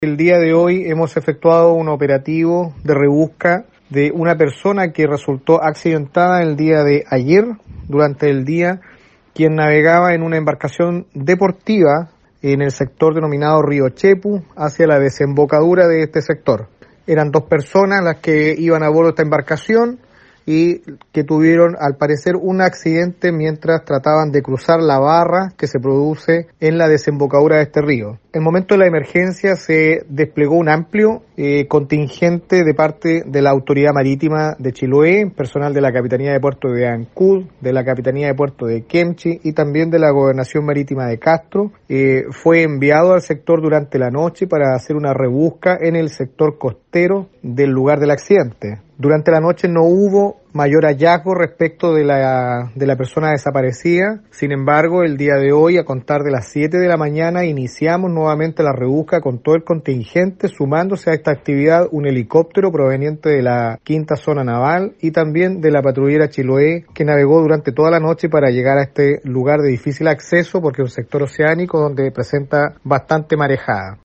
El día de hoy hemos efectuado un operativo de rebusca de una persona que resultó accidentada el día de ayer, durante el día, quien navegaba en una embarcación deportiva en el sector denominado Río Chepu, hacia la desembocadura de este sector. Eran dos personas las que iban a bordo de esta embarcación y que tuvieron, al parecer, un accidente mientras trataban de cruzar la barra que se produce en la desembocadura de este río. En el momento de la emergencia se desplegó un amplio contingente de parte de la Autoridad Marítima de Chiloé, personal de la Capitanía de Puerto de Ancud, de la Capitanía de Puerto de Kemchi y también de la Gobernación Marítima de Castro. Fue enviado al sector durante la noche para hacer una rebusca en el sector costero del lugar del accidente. Durante la noche no hubo mayor hallazgo respecto de la persona desaparecida. Sin embargo, el día de hoy, a contar de las 7 de la mañana, iniciamos nuevamente la rebusca con todo el contingente, sumándose a esta actividad un helicóptero proveniente de la quinta zona naval y también de la patrullera Chiloé, que navegó durante toda la noche para llegar a este lugar de difícil acceso porque es un sector oceánico donde presenta bastante marejada.